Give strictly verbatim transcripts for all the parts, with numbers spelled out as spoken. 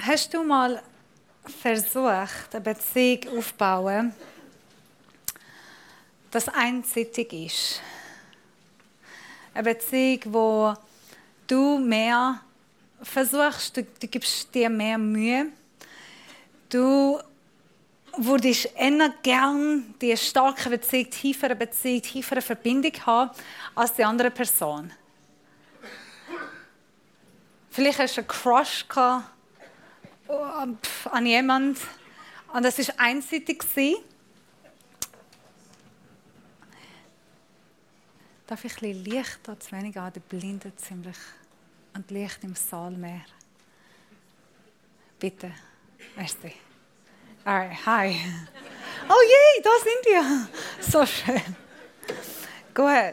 Hast du mal versucht, eine Beziehung aufzubauen, das einseitig ist? Eine Beziehung, wo du mehr versuchst, du, du gibst dir mehr Mühe. Du würdest eher gern die starke Beziehung, tiefere Beziehung, tiefere Verbindung haben als die andere Person. Vielleicht hast du einen Crush gehabt an jemanden und das war einseitig. Darf ich ein bisschen Licht da zu wenig an? Der blindet ziemlich. Und Licht im Saal mehr. Bitte. Merci. Alright, hi. Oh je, da sind wir. So schön. Gut.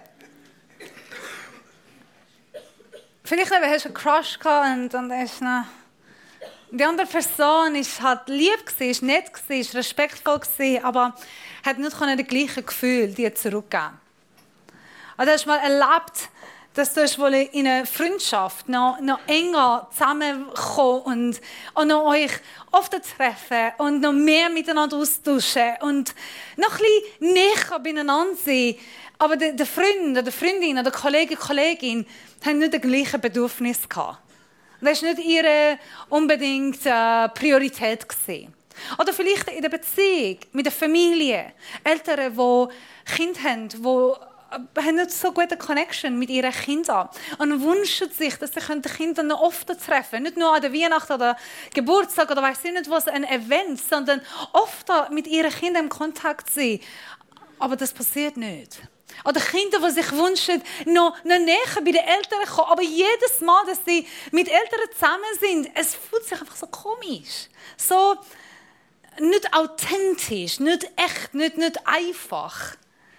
Vielleicht hast du einen Crush gehabt und dann ist noch... Die andere Person war halt lieb, war nett, war respektvoll, aber hat nicht das gleiche Gefühl dir zurückgeben. Also hast du mal erlebt, dass du wohl in einer Freundschaft noch, noch enger zusammenkommen und, und noch euch oft treffen und noch mehr miteinander austauschen und noch ein bisschen näher beieinander sein. Aber der, der Freund oder die Freundin oder der Kollege, Kollegin haben nicht das gleiche Bedürfnis gehabt. Das war nicht ihre unbedingt äh, Priorität gewesen. Oder vielleicht in der Beziehung mit der Familie. Eltern, die Kinder haben, die haben nicht so gute Connection mit ihren Kindern und wünschen sich, dass sie die Kinder noch oft treffen können. Nicht nur an der Weihnachten oder Geburtstag oder weiss ich nicht was, ein Event, sondern oft mit ihren Kindern im Kontakt sein. Aber das passiert nicht. Oder Kinder, die sich wünschen, noch, noch näher bei den Eltern kommen. Aber jedes Mal, dass sie mit Eltern zusammen sind, es fühlt sich einfach so komisch. So nicht authentisch, nicht echt, nicht, nicht einfach.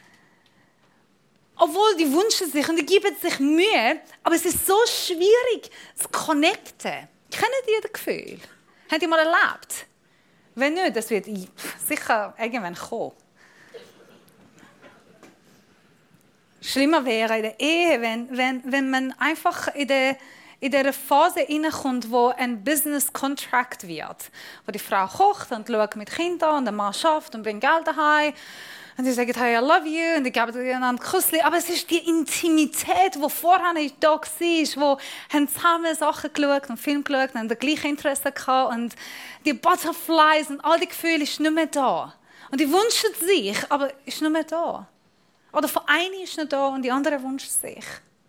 Obwohl, die wünschen sich und die geben sich Mühe, aber es ist so schwierig zu connecten. Kennt ihr das Gefühl? Habt ihr mal erlebt? Wenn nicht, das wird sicher irgendwann kommen. Schlimmer wäre in der Ehe, wenn, wenn, wenn man einfach in der, in der Phase hineinkommt, wo ein Business Contract wird. Wo die Frau kocht und schaut mit Kindern und der Mann schafft und bringt Geld daheim. Und sie sagen, hey, I love you. Und die geben dir einen Kuss. Aber es ist die Intimität, die vorher da war, wo haben zusammen Sachen geschaut und Film geschaut und haben das gleiche Interesse gehabt. Und die Butterflies und all die Gefühle sind nicht mehr da. Und die wünschen sich, aber ist nicht mehr da. Oder von einer ist nicht da und die andere wünscht sich.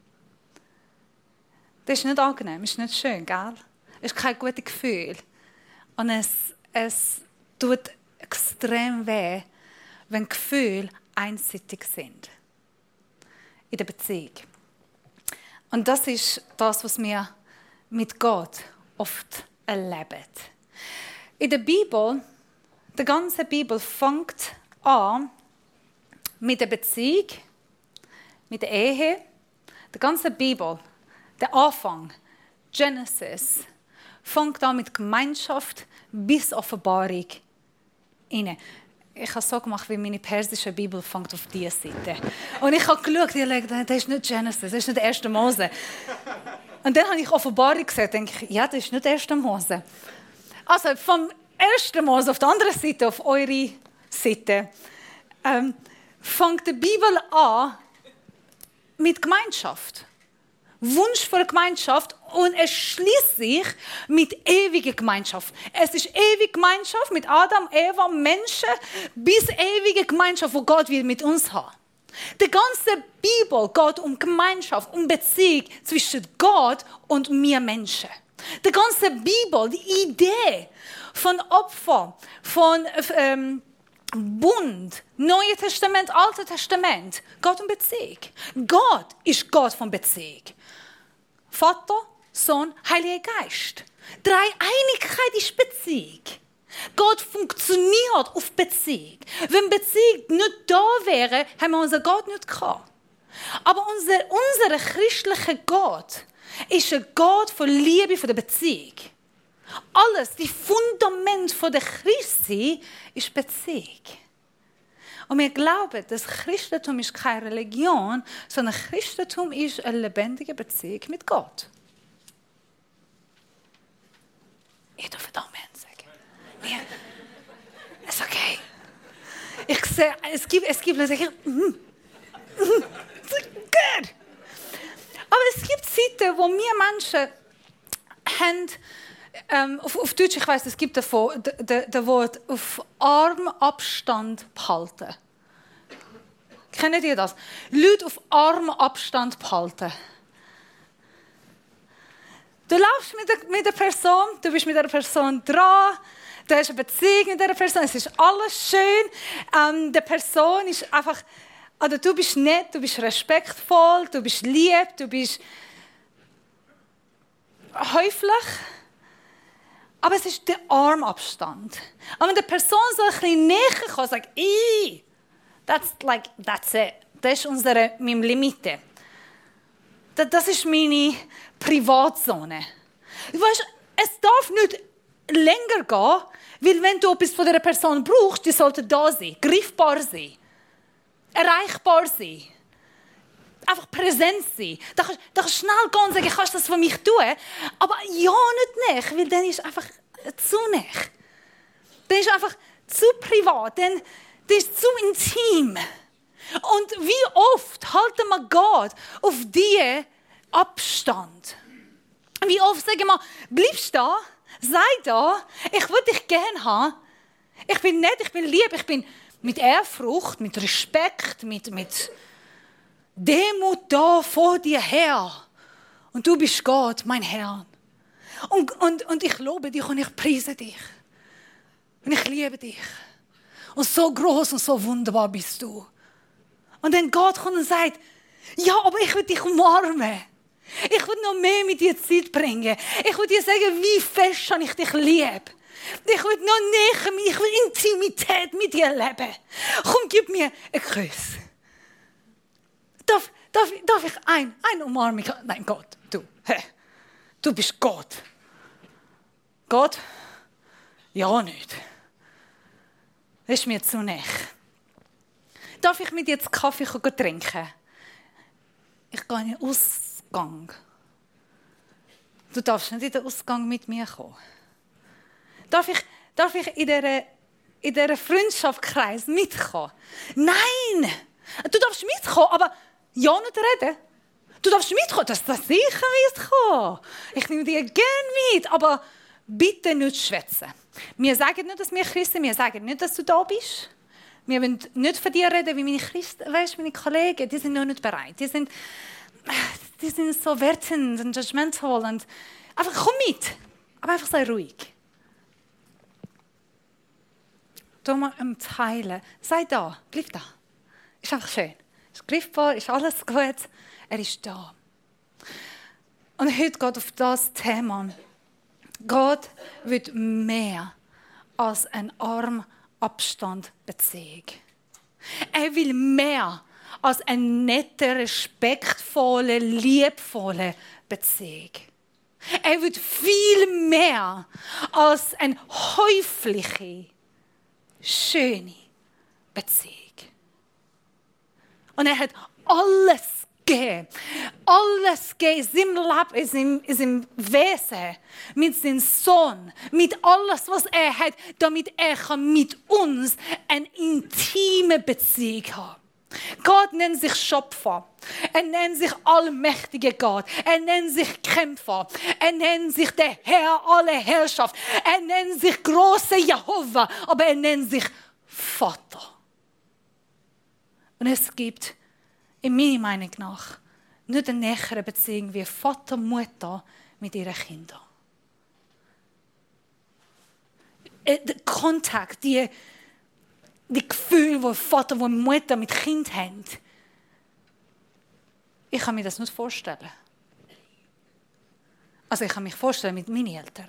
Das ist nicht angenehm, ist nicht schön, gell? Es ist kein gutes Gefühl. Und es, es tut extrem weh, wenn Gefühle einseitig sind. In der Beziehung. Und das ist das, was wir mit Gott oft erleben. In der Bibel, die ganze Bibel fängt an, mit der Beziehung, mit der Ehe, die ganze Bibel, der Anfang, Genesis, fängt an mit Gemeinschaft bis Offenbarung inne. Ich habe es so gemacht, wie meine persische Bibel fängt auf diese Seite. Und ich habe geschaut, ich dachte, das ist nicht Genesis, das ist nicht der erste Mose. Und dann habe ich Offenbarung gesehen, denke ich, ja, das ist nicht der erste Mose. Also vom ersten Mose auf der anderen Seite, auf eure Seite, ähm, fängt die Bibel an mit Gemeinschaft. Wunsch für eine Gemeinschaft und es schließt sich mit ewiger Gemeinschaft. Es ist ewige Gemeinschaft mit Adam, Eva, Menschen, bis ewige Gemeinschaft, wo Gott will mit uns hat. Die ganze Bibel geht um Gemeinschaft, um Beziehung zwischen Gott und mir Menschen. Die ganze Bibel, die Idee von Opfer, von ähm, Bund, Neues Testament, Altes Testament, Gott und Beziehung. Gott ist Gott von Beziehung. Vater, Sohn, Heiliger Geist. Dreieinigkeit ist Beziehung. Gott funktioniert auf Beziehung. Wenn Beziehung nicht da wäre, haben wir unseren Gott nicht gehabt. Aber unser, unser christlicher Gott ist ein Gott von Liebe, von der Beziehung. Alles, die Fundament von der Christi ist Beziehung. Und wir glauben, das Christentum ist keine Religion, sondern Christentum ist eine lebendige Beziehung mit Gott. Ihr dürft sehr, es gibt, es gibt, Leute, mm, mm, gut. Aber es gibt Zeiten, wo wir Menschen haben, ähm, auf, auf Deutsch, ich weiss, es gibt das Wort, auf Armabstand behalten. Kennt ihr das? Leute auf Armabstand behalten. Du laufst mit der, mit der Person, du bist mit der Person dran, du hast eine Beziehung mit dieser Person, es ist alles schön. Ähm, die Person ist einfach, also du bist nett, du bist respektvoll, du bist lieb, du bist höflich. Aber es ist der Armabstand. Aber wenn die Person so ein bisschen näher kommt und sagt, «Ih, that's, like, that's it. Das ist unsere, meine Limite. Das ist meine Privatzone.» Weißt, es darf nicht länger gehen, weil wenn du etwas von dieser Person brauchst, die sollte da sein, griffbar sein, erreichbar sein, einfach präsent sein. Da kannst du schnell gehen und sagen, kannst du das für mich tun? Aber ja, nicht näher, weil dann ist einfach zu näher. Dann ist einfach zu privat, dann, dann ist zu intim. Und wie oft halten wir Gott auf diesen Abstand? Wie oft sagen wir, bleibst da, sei da, ich will dich gerne haben. Ich bin nett, ich bin lieb, ich bin mit Ehrfurcht, mit Respekt, mit, mit Demut da vor dir her. Und du bist Gott, mein Herr. Und, und, und ich lobe dich und ich preise dich. Und ich liebe dich. Und so groß und so wunderbar bist du. Und dann Gott kommt und sagt, ja, aber ich will dich umarmen. Ich will noch mehr mit dir Zeit bringen. Ich will dir sagen, wie fest ich dich liebe. Ich will noch näher, ich will Intimität mit dir leben. Komm, gib mir einen Kuss. Darf, darf, darf ich ein, ein Umarmung? Nein, Gott, du. Hä? Du bist Gott. Gott? Ja, nicht. Das ist mir zu nah. Darf ich mit dir jetzt Kaffee trinken? Ich gehe in den Ausgang. Du darfst nicht in den Ausgang mit mir kommen. Darf ich, darf ich in dieser, in dieser Freundschaftskreis mitkommen? Nein! Du darfst mitkommen, aber ja nicht reden. Du darfst mitkommen, das ist sicher mitkommen. Ich nehme dich gerne mit, aber bitte nicht schwätzen. Wir sagen nicht, dass wir Christen sind, wir sagen nicht, dass du da bist. Wir wollen nicht von dir reden, wie meine Christen, weißt, meine Kollegen, die sind noch nicht bereit. Die sind, die sind so wertend und judgmental. Und einfach komm mit, aber einfach sei ruhig. Tu mal am Teilen. Sei da, bleib da. Ist einfach schön. Ist griffbar, ist alles gut. Er ist da. Und heute geht auf das Thema. Gott will mehr als ein Armabstand Beziehung. Er will mehr als eine nette, respektvolle, liebevolle Beziehung. Er will viel mehr als eine häufliche, schöne Beziehung. Und er hat alles gegeben. Alles gegeben in seinem Leben, in seinem, in seinem Wesen, mit seinem Sohn, mit alles, was er hat, damit er mit uns eine intime Beziehung haben kann. Gott nennt sich Schöpfer. Er nennt sich allmächtiger Gott. Er nennt sich Kämpfer. Er nennt sich der Herr aller Herrschaft. Er nennt sich großer Jehova. Aber er nennt sich Vater. Und es gibt, in meiner Meinung nach, nicht eine nähere Beziehung wie Vater und Mutter mit ihren Kindern. Der Kontakt, die, die Gefühle, die Vater und Mutter mit Kind haben, ich kann mir das nicht vorstellen. Also ich kann mich vorstellen mit meinen Eltern.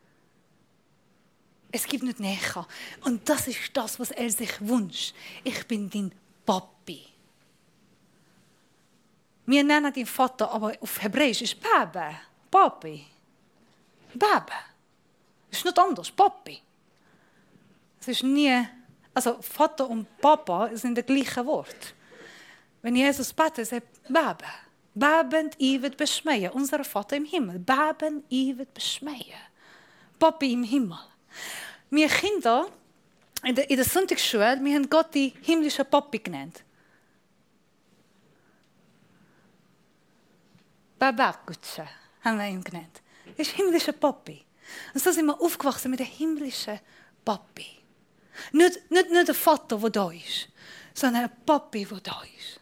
Es gibt nicht näher. Und das ist das, was er sich wünscht. Ich bin dein Papi. Wir nennen den Vater, aber auf Hebräisch ist Baba. Papi. Baba. Das ist nicht anders. Papi. Es ist nie, also Vater und Papa sind das gleiche Wort. Wenn Jesus betet, sagt Baba. Babend ivet beschmeien. Unser Vater im Himmel. Babend ivet beschmeien. Papi im Himmel. Wir Kinder, in der, in der Sonntagsschule, wir haben Gott die himmlische Papi genannt. Babakutsche haben wir ihn genannt. Das ist himmlischer Papi. Und so sind wir aufgewachsen mit dem himmlischen Papi. Nicht, nicht, nicht ein Vater, der da ist, sondern ein Papi, der da ist.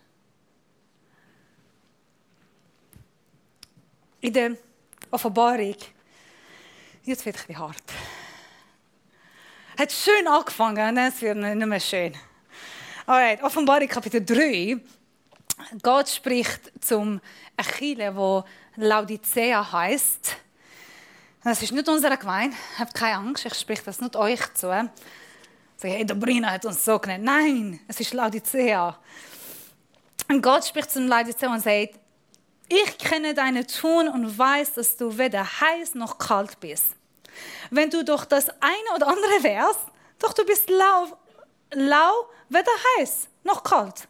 In der Offenbarung, jetzt wird es ein bisschen hart. Hat schön angefangen, und es wird nicht mehr schön. Alright, Offenbarung Kapitel drei. Gott spricht zum Achille, wo Laodicea heisst. Das ist nicht unsere Gemeinde. Habt keine Angst, ich spreche das nicht euch zu. Sagen, hey, der Brina hat uns so genannt. Nein, es ist Laodicea. Und Gott spricht zum Laodicea und sagt, ich kenne deine Tun und weiß, dass du weder heiß noch kalt bist. Wenn du doch das eine oder andere wärst, doch du bist lau, lau weder heiß noch kalt.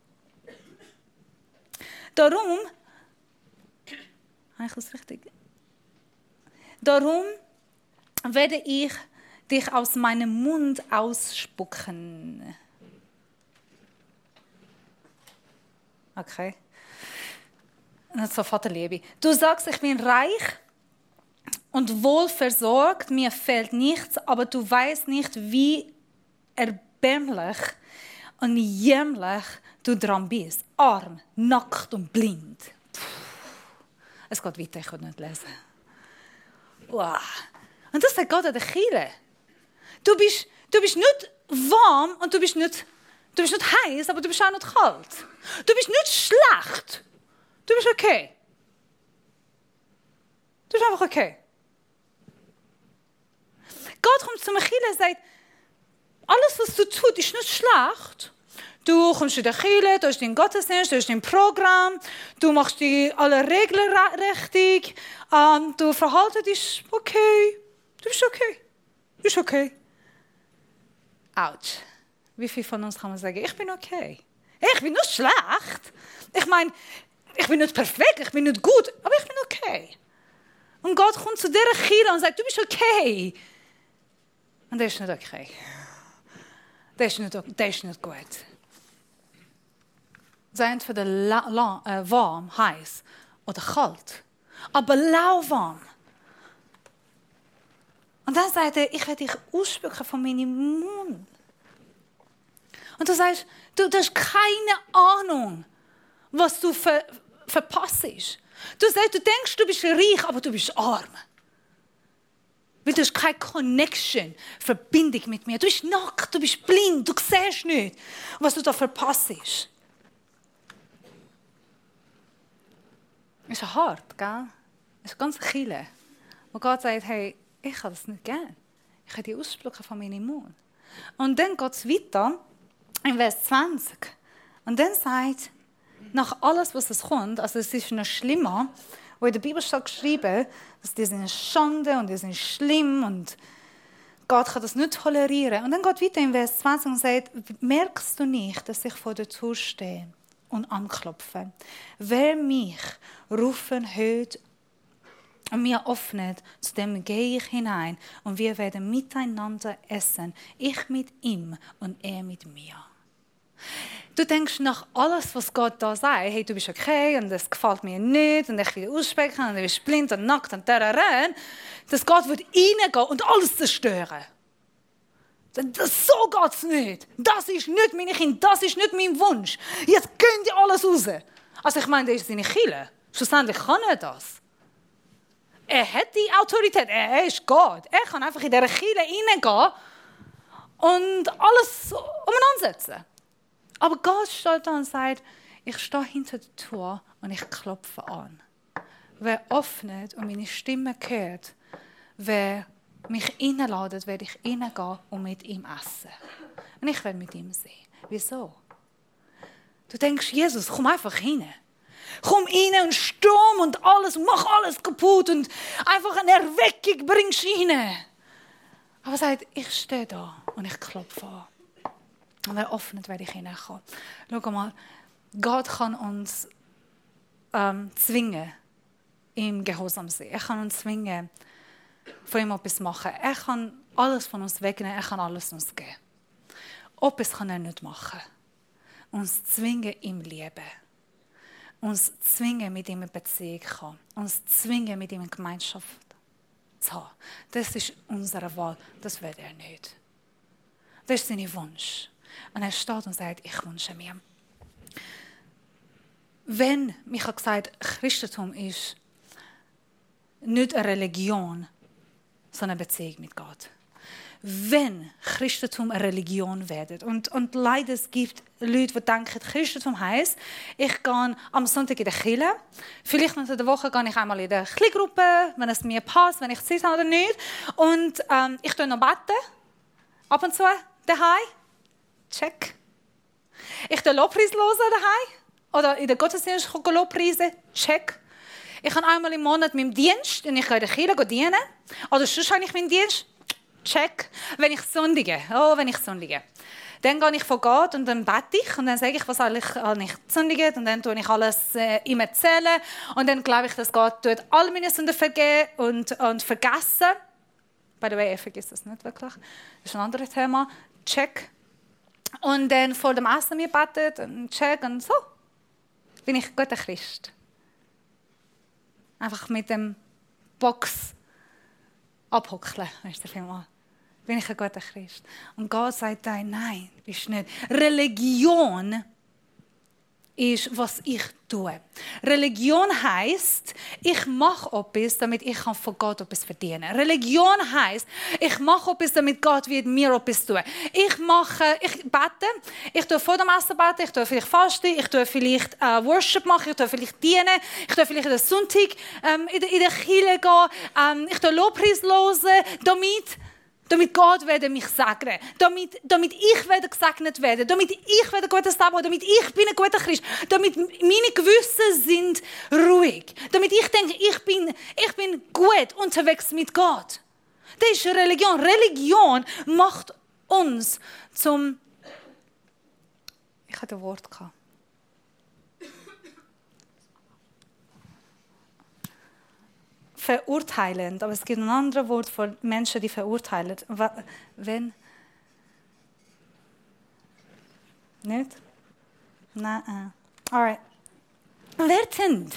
Darum, habe ich das richtig? Darum werde ich dich aus meinem Mund ausspucken. Okay. Nicht so Vaterliebe. Du sagst, ich bin reich und wohl versorgt, mir fehlt nichts, aber du weißt nicht, wie erbärmlich und jämmerlich du dran bist. Arm, nackt und blind. Puh. Es geht weiter, ich kann nicht lesen. Wow. Und das sagt Gott an der Kirche. Du bist, du bist nicht warm und du bist nicht, du bist nicht heiß, aber du bist auch nicht kalt. Du bist nicht schlecht. Du bist okay. Du bist einfach okay. Gott kommt zu Kirche und sagt, alles, was du tust, ist nicht schlecht. Du kommst in die Kirche, du hast deinen Gottesdienst, du hast dein Programm, du machst die alle Regeln richtig, ähm, du verhaltest dich okay. Du bist okay. Du bist okay. Autsch. Wie viel von uns kann man sagen, ich bin okay? Ich bin nicht schlecht. Ich meine, ich bin nicht perfekt, ich bin nicht gut, aber ich bin okay. Und Gott kommt zu dieser Kirche und sagt, du bist okay. Und das ist nicht okay. Das ist nicht, das ist nicht gut. Sie sind entweder la, la, äh, warm, heiß oder kalt. Aber lauwarm. Und dann sagt er, ich werde dich ausspucken von meinem Mund. Und du sagst, du, du hast keine Ahnung, was du ver, verpasst. Du sagst, du denkst, du bist reich, aber du bist arm. Weil du hast keine Connection, Verbindung mit mir. Du bist nackt, du bist blind, du siehst nicht, was du da verpasst. Es ist hart, gell? Es ist ganz Chile. Wo Gott sagt, hey, ich kann das nicht gern. Ich kann die ausspucken von meinem Mund. Und dann geht es weiter, in Vers zwanzig. Und dann sagt, nach alles, was es kommt, also es ist noch schlimmer, wo in der Bibel steht geschrieben, dass die sind Schande und die sind schlimm und Gott kann das nicht tolerieren. Und dann geht weiter in Vers zwanzig und sagt, merkst du nicht, dass ich vor der Tür stehe und anklopfe? Wer mich rufen hört und mir öffnet, zu dem gehe ich hinein und wir werden miteinander essen. Ich mit ihm und er mit mir. Du denkst nach alles, was Gott da sagt, hey, du bist okay und das gefällt mir nicht und ich will aussprechen und du bist blind und nackt und terrorn, dass Gott wird reingehen und alles zerstören. Das, so geht es nicht. Das ist nicht meine Kinder, das ist nicht mein Wunsch. Jetzt gehen die alles raus. Also ich meine, das ist seine Kirche. Schlussendlich kann er das. Er hat die Autorität, er ist Gott. Er kann einfach in diese Kirche reingehen und alles umeinander setzen. Aber Gott steht da und sagt, ich stehe hinter der Tür und ich klopfe an. Wer öffnet und meine Stimme hört, wer mich einladet, werde ich reingehen und mit ihm essen. Und ich werde mit ihm sein. Wieso? Du denkst, Jesus, komm einfach rein. Komm rein und Sturm und alles und mach alles kaputt und einfach eine Erweckung bringst rein. Aber er sagt, ich stehe da und ich klopfe an. Und wer öffnet, werde ich hineinkommen. Schau mal, Gott kann uns ähm, zwingen, im Gehorsam zu sein. Er kann uns zwingen, von ihm etwas zu machen. Er kann alles von uns wegnehmen, er kann alles uns geben. Etwas kann er nicht machen. Uns zwingen im Leben. Uns zwingen, mit ihm eine Beziehung zu haben. Uns zwingen, mit ihm eine Gemeinschaft zu haben. Das ist unsere Wahl. Das will er nicht. Das ist sein Wunsch. Und er steht und sagt, ich wünsche mir. Wenn, ich habe gesagt, Christentum ist nicht eine Religion, sondern eine Beziehung mit Gott. Wenn Christentum eine Religion wird, und, und leider es gibt Leute, die denken, Christentum heisst, ich gehe am Sonntag in die Kirche, vielleicht unter der Woche gehe ich einmal in die Kleingruppe, wenn es mir passt, wenn ich Zeit habe oder nicht, und ähm, ich tue noch beten, ab und zu daheim, check. Ich tue Lobpreis hören daheim, oder in der Gottesdienst Lobpreisen, check. Ich habe einmal im Monat meinen Dienst, und ich gehe in die Kirche dienen, oder sonst habe ich meinen Dienst, check. Wenn ich sündige, oh, wenn ich sündige. Dann gehe ich vor Gott und dann bete ich und dann sage ich, was eigentlich ich sündige und dann tue ich alles äh, ihm erzählen und dann glaube ich, dass Gott tut all meine Sünden vergeben und, und vergessen. By the way, er vergisst das nicht wirklich. Das ist ein anderes Thema. Check. Und dann vor dem Essen mir betet und check und so. Bin ich ein guter Christ. Einfach mit dem Box abhockeln, weißt du, vielmal. Bin ich ein guter Christ. Und Gott sagt dann, nein, bist du nicht. Religion ist, was ich tue. Religion heisst, ich mache etwas, damit ich von Gott etwas verdienen kann. Religion heisst, ich mache etwas, damit Gott wird mir etwas tun. Ich mache, ich bete, ich tue vor dem Essen beten, ich tue vielleicht fasten, ich tue vielleicht äh, Worship machen, ich tue vielleicht dienen, ich tue vielleicht den Sonntag ähm, in, der, in der Kirche gehen, ähm, ich tue Lobpreis hören, damit Damit Gott werde mich segnen. Damit, damit ich werde gesegnet werden. Damit ich werde ein gutes Leben haben. Damit ich bin ein guter Christ. Damit meine Gewissen sind ruhig. Damit ich denke, ich bin, ich bin gut unterwegs mit Gott. Das ist Religion. Religion macht uns zum... Ich hatte ein Wort gehabt. Verurteilend, aber es gibt ein anderes Wort für Menschen, die verurteilen. Wenn? Nicht? Nein. Alright. Wertend.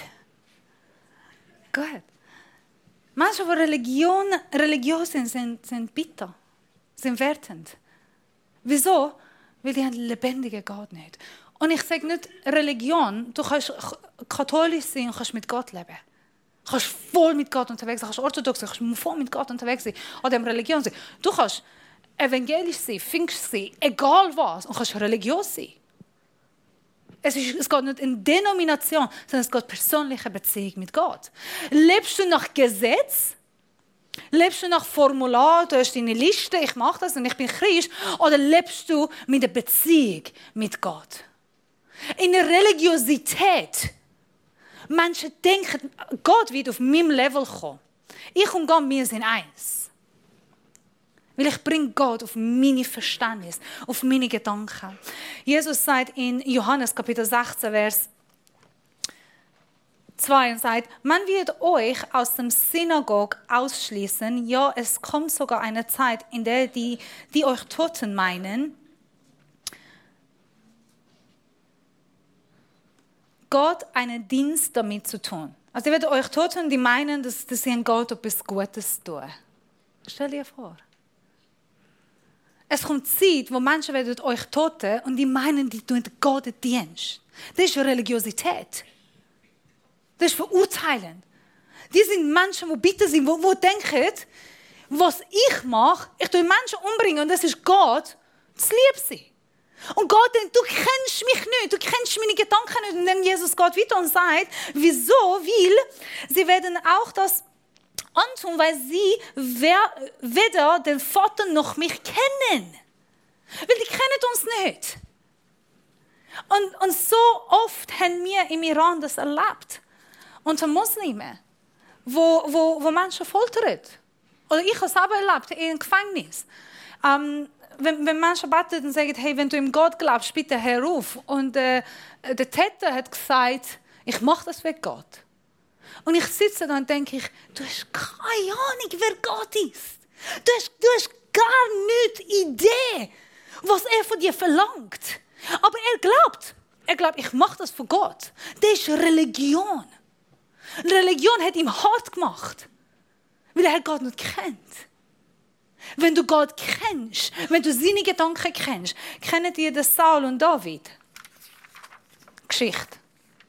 Gut. Menschen, die Religion, religiös sind, sind, sind bitter. Sind wertend. Wieso? Weil die haben einen lebendigen Gott nicht. Und ich sage nicht Religion. Du kannst katholisch sein und kannst mit Gott leben. Du kannst voll mit Gott unterwegs sein, du kannst orthodox sein, du kannst voll mit Gott unterwegs sein, oder in Religion sein. Du kannst evangelisch sein, pfingst sein, egal was, und kannst religiös sein. Es, ist, es geht nicht in Denomination, sondern es geht persönliche Beziehung mit Gott. Lebst du nach Gesetz? Lebst du nach Formular? Du hast deine Liste, ich mache das und ich bin Christ. Oder lebst du mit der Beziehung mit Gott? In der Religiosität. Menschen denken, Gott wird auf meinem Level kommen. Ich und Gott, wir sind eins. Weil ich bringe Gott auf meine Verständnis, auf meine Gedanken. Jesus sagt in Johannes Kapitel sechzehn, Vers zwei, und sagt, man wird euch aus dem Synagog ausschließen. Ja, es kommt sogar eine Zeit, in der die, die euch Toten meinen, Gott einen Dienst damit zu tun. Also ihr werdet euch Toten, die meinen, dass, dass sie Gott etwas Gutes tun. Stell dir vor. Es kommt Zeit, wo Menschen werden euch Toten und die meinen, die tun Gott den Dienst. Das ist Religiosität. Das ist verurteilend. Die sind Menschen, die bitter sind, die, die denken, was ich mache, ich tue Menschen umbringen und das ist Gott, das liebt sie. Und Gott denkt, du kennst mich nicht, du kennst meine Gedanken nicht. Und dann Jesus Gott weiter und sagt, wieso? Weil sie werden auch das antun, weil sie weder den Vater noch mich kennen. Weil die kennen uns nicht. Und, und so oft haben wir im Iran das erlebt. Unter Muslimen, wo, wo, wo Menschen foltern. Oder ich habe es selber erlebt, in einem Gefängnis. Ähm, Wenn, wenn Menschen beten und sagen, hey, wenn du im Gott glaubst, bitte hör auf. Und äh, der Täter hat gesagt, ich mache das wegen Gott. Und ich sitze da und denke, ich, du hast keine Ahnung, wer Gott ist. Du hast, du hast gar nicht Idee was er von dir verlangt. Aber er glaubt, er glaubt, ich mache das für Gott. Das ist Religion. Religion hat ihm hart gemacht, weil er Gott nicht kennt. Wenn du Gott kennst, wenn du seine Gedanken kennst, kennt ihr das Saul und David? Geschichte.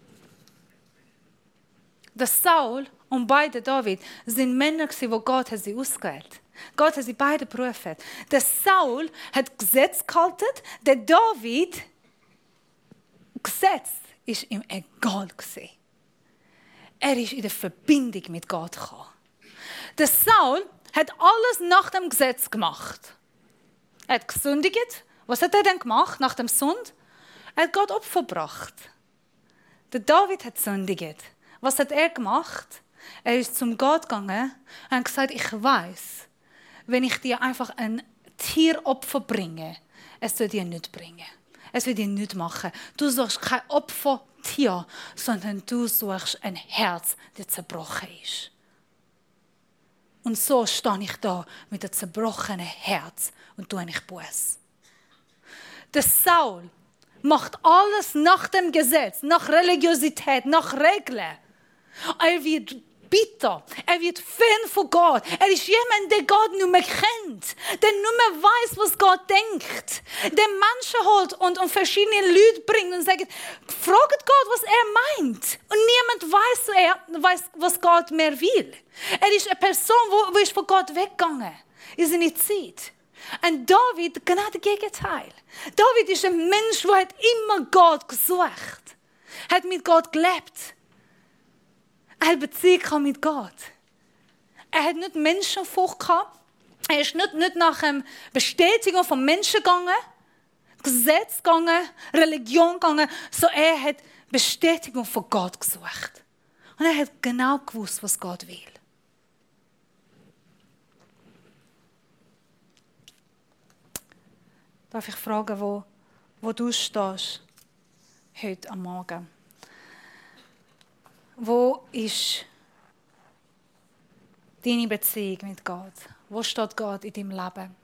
Das Saul und beide David sind Männer, die Gott hat sie ausgewählt. Gott hat sie beide berufen. Der Saul hat Gesetz gehalten, der David Gesetz ist ihm egal gewesen. Er ist in der Verbindung mit Gott gekommen. Der Saul hat alles nach dem Gesetz gemacht. Er hat gesündigt. Was hat er denn gemacht nach dem Sund? Er hat Gott Opfer gebracht. Der David hat gesündigt. Was hat er gemacht? Er ist zum Gott gegangen und hat gesagt, ich weiß, wenn ich dir einfach ein Tieropfer bringe, es soll dir nichts bringen. Es wird dir nichts machen. Du suchst kein Opfertier, sondern du suchst ein Herz, das zerbrochen ist. Und so stehe ich da mit einem zerbrochenen Herz und tue ich Buß. Der Saul macht alles nach dem Gesetz, nach Religiosität, nach Regeln. Er wird bitter, er wird Fan von Gott. Er ist jemand, der Gott nicht mehr kennt, der nicht mehr weiß, was Gott denkt. Der Menschen holt und, und verschiedene Leute bringt und sagt, fragt Gott, was er meint. Und niemand weiß, er weiß, was Gott mehr will. Er ist eine Person, die ist von Gott weggegangen in seine Zeit. Und David, genau das Gegenteil. David ist ein Mensch, der immer Gott gesucht hat, hat mit Gott gelebt. Er hat Beziehung mit Gott. Er hat nicht Menschenfurcht gehabt. Er ist nicht, nicht nach einer Bestätigung von Menschen gegangen, Gesetz gegangen, Religion gegangen, sondern er hat Bestätigung von Gott gesucht. Und er hat genau gewusst, was Gott will. Darf ich fragen, wo, wo du stehst heute am Morgen? Wo ist deine Beziehung mit Gott? Wo steht Gott in deinem Leben?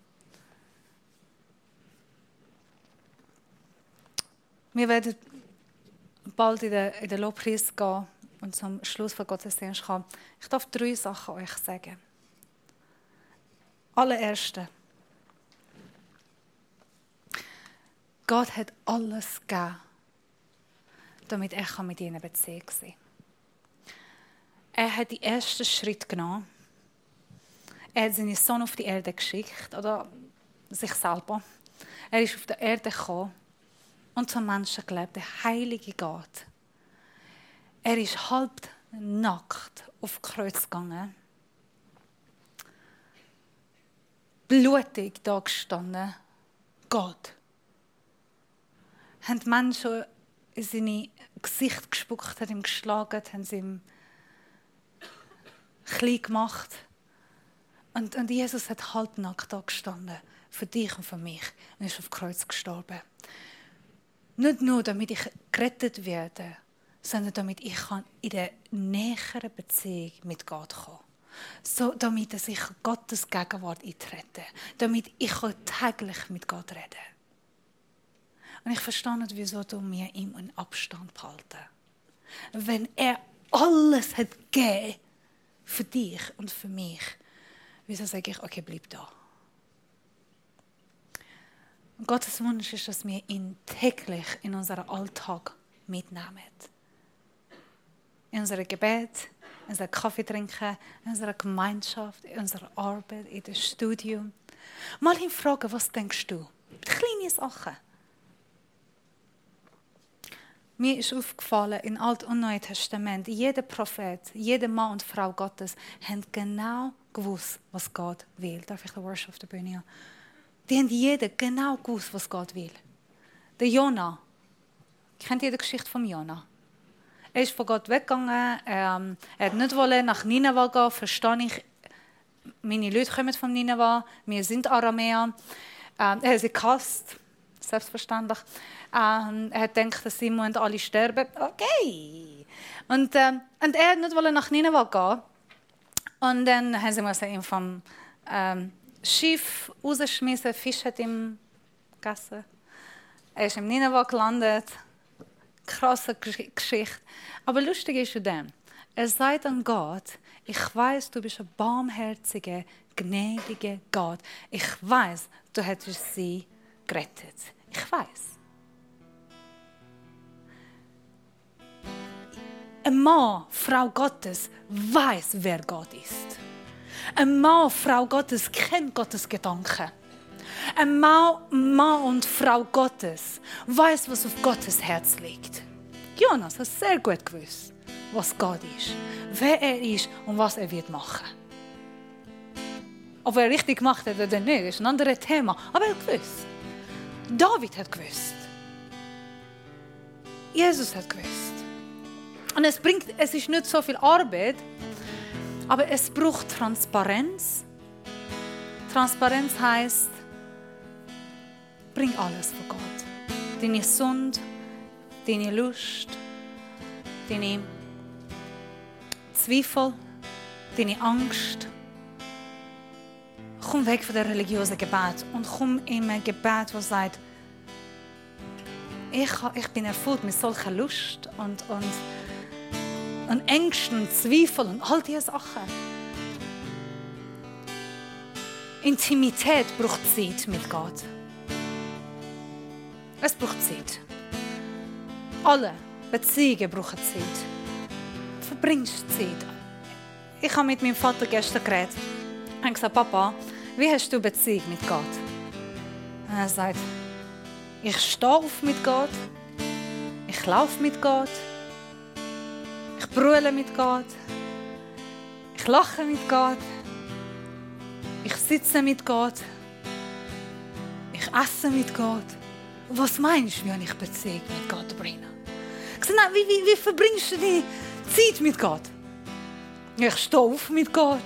Wir werden bald in den, in den Lobpreis gehen und zum Schluss von Gottesdienst kommen. Ich darf drei Sachen euch sagen. Allererste. Gott hat alles gegeben, damit er mit ihnen in Beziehung sein kann. Er hat den ersten Schritt genommen. Er hat seinen Sohn auf die Erde geschickt, oder sich selber. Er ist auf die Erde gekommen und zum Menschen gelebt, der heilige Gott. Er ist halb nackt auf das Kreuz gegangen. Blutig da gestanden. Gott. Haben die Menschen in sein Gesicht gespuckt, haben ihm geschlagen, haben sie ihm klein gemacht. Und, und Jesus hat halbnackt da gestanden, für dich und für mich, und ist auf dem Kreuz gestorben. Nicht nur, damit ich gerettet werde, sondern damit ich in der näheren Beziehung mit Gott kommen kann. So, damit ich Gottes Gegenwart eintrete. Damit ich täglich mit Gott rede. Und ich verstehe nicht, wieso du mir ihm einen Abstand behalten. Wenn er alles hat gegeben für dich und für mich, wieso sage ich, okay, bleib da. Und Gottes Wunsch ist, dass wir ihn täglich in unseren Alltag mitnehmen. In unserem Gebet, in unserem Kaffee trinken, in unserer Gemeinschaft, in unserer Arbeit, in dem Studium. Mal ihn fragen, was denkst du? Kleine Sachen. Mir ist aufgefallen, in Alt- und Neuen Testament, jeder Prophet, jeder Mann und Frau Gottes haben genau gewusst, was Gott will. Darf ich den Worship auf der Bühne haben? Die haben jeder genau gewusst, was Gott will. Der Jona. Kennt ihr die Geschichte von Jona? Er ist von Gott weggegangen. Ähm, er hat nicht wollen nach Nineveh gehen. Verstehe ich. Meine Leute kommen von Nineveh. Wir sind Aramäer. Ähm, er hat sie gehasst. Selbstverständlich. Ähm, er hat gedacht, dass sie alle sterben. Okay. Und, ähm, und er wollte nicht nach Nineveh gehen. Und dann haben sie ihn vom ähm, Schiff rausgeschmissen. Fisch hat ihm gegessen. Er ist im Nineveh gelandet. Krasse Geschichte. Aber lustig ist ja dem. Er sagt an Gott, ich weiß, du bist ein barmherziger, gnädiger Gott. Ich weiß, du hättest sie gerettet. Ich weiß. Ein Mann, Frau Gottes, weiß, wer Gott ist. Ein Mann, Frau Gottes, kennt Gottes Gedanken. Ein Mann, Mann und Frau Gottes weiß, was auf Gottes Herz liegt. Jonas hat sehr gut gewusst, was Gott ist, wer er ist und was er wird machen. Ob er richtig gemacht hat oder nicht, ist ein anderes Thema. Aber er hat gewusst. David hat gewusst. Jesus hat gewusst. Und es bringt, es ist nicht so viel Arbeit, aber es braucht Transparenz. Transparenz heisst, bring alles vor Gott. Deine Sünde, deine Lust, deine Zweifel, deine Angst. Komm weg von der religiösen Gebet und komm in ein Gebet, das sagt, ich, ich bin erfüllt mit solcher Lust und, und, und Ängsten und Zweifeln und all diese Sachen. Intimität braucht Zeit mit Gott. Es braucht Zeit. Alle Beziehungen brauchen Zeit. Du verbringst Zeit. Ich habe mit meinem Vater gestern geredet. Ich habe gesagt, Papa, wie hast du Beziehung mit Gott? Und er sagt, ich stehe auf mit Gott, ich laufe mit Gott, ich brülle mit Gott, ich lache mit Gott, ich sitze mit Gott, ich esse mit Gott. Was meinst du, wie ich Beziehung mit Gott bringe? Ich sage, nein, wie, wie, wie verbringst du die Zeit mit Gott? Ich stehe auf mit Gott.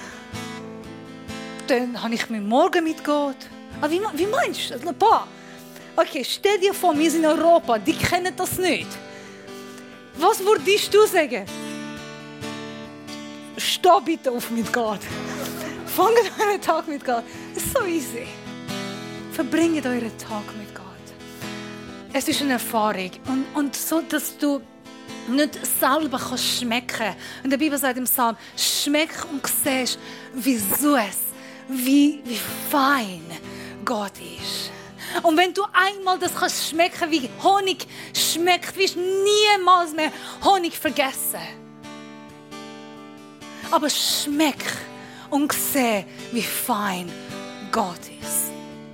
Dann habe ich meinen Morgen mit Gott. Aber wie, wie meinst du das? Okay, stell dir vor, wir sind in Europa, die kennen das nicht. Was würdest du sagen? Steh bitte auf mit Gott. Fangt euren Tag mit Gott. Es ist so easy. Verbringt euren Tag mit Gott. Es ist eine Erfahrung. Und, und so, dass du nicht selber kannst schmecken. Und die Bibel sagt im Psalm, schmeck und siehst, wie süß, wie, wie fein Gott ist. Und wenn du einmal das kannst schmecken, wie Honig schmeckt, wirst du niemals mehr Honig vergessen. Aber schmeck und seh, wie fein Gott ist.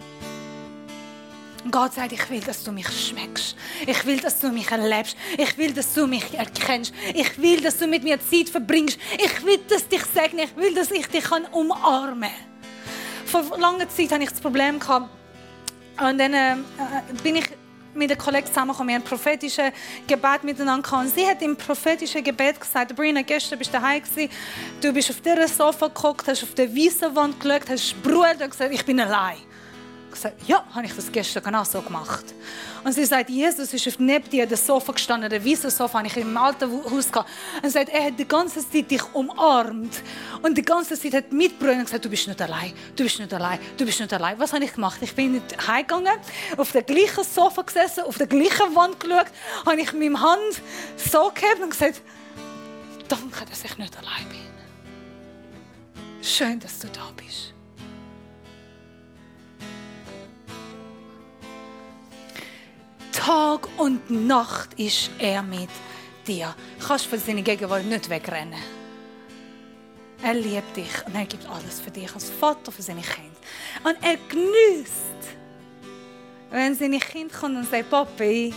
Gott sagt, ich will, dass du mich schmeckst. Ich will, dass du mich erlebst. Ich will, dass du mich erkennst. Ich will, dass du mit mir Zeit verbringst. Ich will, dass ich dich segne. Ich will, dass ich dich umarmen kann. Vor langer Zeit hatte ich das Problem gehabt. Und dann äh, bin ich mit einer Kollegin zusammengekommen. Wir haben ein prophetisches Gebet miteinander gehabt. Und sie hat im prophetischen Gebet gesagt, Brina, gestern bist du daheim gewesen. Du bist auf dieser Sofa geguckt, hast auf der weißen Wand geschaut, hast brüllt und gesagt, ich bin allein. Ich habe gesagt, ja, habe ich das gestern genau so gemacht. Und sie sagt, Jesus ist neben dir auf dem Sofa gestanden, der weißen Sofa, habe ich im alten Haus gehabt. Und sie sagt, er hat die ganze Zeit dich umarmt. Und die ganze Zeit hat mitgebrüllt und gesagt, du bist nicht allein, du bist nicht allein, du bist nicht allein. Was habe ich gemacht? Ich bin nicht heimgegangen, auf dem gleichen Sofa gesessen, auf der gleichen Wand geschaut, habe ich meine Hand so gehabt und gesagt, danke, dass ich nicht allein bin. Schön, dass du da bist. Tag und Nacht ist er mit dir. Du kannst von seiner Gegenwart nicht wegrennen. Er liebt dich und er gibt alles für dich als Vater für seine Kinder. Und er genießt, wenn seine Kinder kommen und sagen, Papi,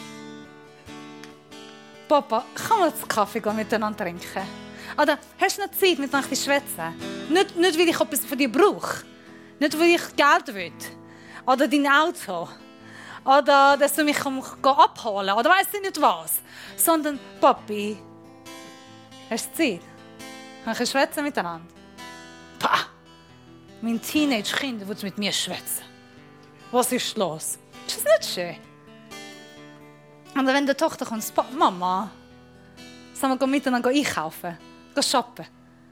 Papa, kann man einen Kaffee miteinander trinken? Oder hast du noch Zeit, miteinander zu schwätzen? Nicht, nicht, weil ich etwas von dir brauche. Nicht, weil ich Geld will. Oder dein Auto. Oder dass du mich abholen kannst. Oder weiss ich nicht was. Sondern, Papi, hast du Zeit? Kann ich schwätzen miteinander? Pah! Mein Teenage-Kind will mit mir schwätzen. Was ist los? Ist das nicht schön? Und wenn die Tochter kommt, sagt, Mama, sollen wir miteinander einkaufen? Gehen shoppen?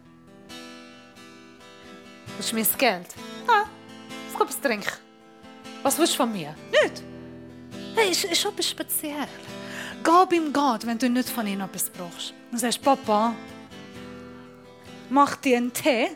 Willst du mir das Geld? Ja, es kommt was trinken. Was willst du von mir? Nicht. Hey, ist, ist etwas speziell. Geh beim Gott, wenn du nicht von ihm etwas brauchst. Und sagst, Papa, mach dir einen Tee,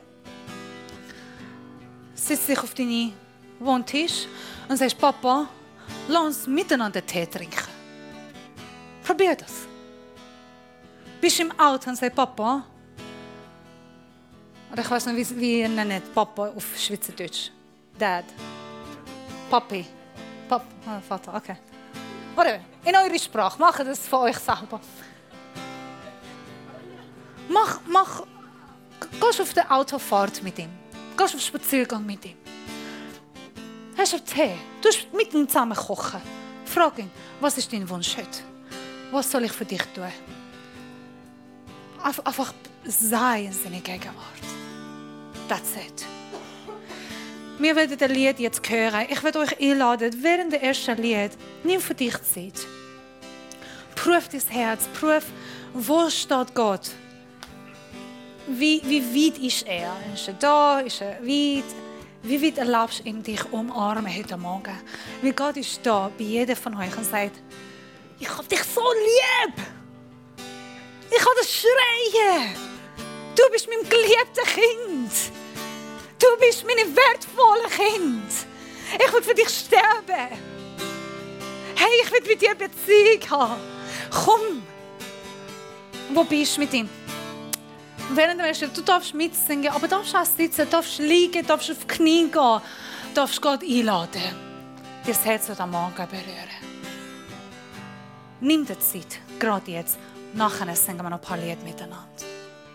setz dich auf deinen Wohntisch und sagst, Papa, lass uns miteinander Tee trinken. Probier das. Bist im Auto und sagst, Papa, oder ich weiß nicht, wie, wie ihr nennt Papa auf Schweizerdeutsch. Dad. Papi. Pap oh, Vater, okay. Oder in eurer Sprache, macht das von euch selber. Mach, mach, gehst auf die Autofahrt mit ihm. Gehst auf den Spaziergang mit ihm. Hast du Tee? Du musst mit ihm zusammen kochen. Frag ihn, was ist dein Wunsch heute? Was soll ich für dich tun? Einfach sei in seiner Gegenwart. That's it. Wir werden das Lied jetzt hören. Ich werde euch einladen, während der ersten Lied, nimm für dich Zeit. Prüf dein Herz, prüf, wo steht Gott. Wie, wie weit ist er? Ist er da? Ist er weit? Wie weit erlaubst du ihm, dich umarmen heute Morgen? Weil Gott ist da bei jedem von euch und sagt, ich habe dich so lieb. Ich kann das schreien. Du bist mein geliebtes Kind. Du bist mein wertvolles Kind. Ich will für dich sterben. Hey, ich will mit dir Beziehung haben. Komm. Wo bist du mit ihm? Während der Worship, du darfst mitsingen, aber du darfst auch sitzen, darfst liegen, darfst auf die Knie gehen, darfst Gott einladen, dein Herz heute Morgen berühren. Nimm dir Zeit, gerade jetzt. Nachher singen wir noch ein paar Lieder miteinander.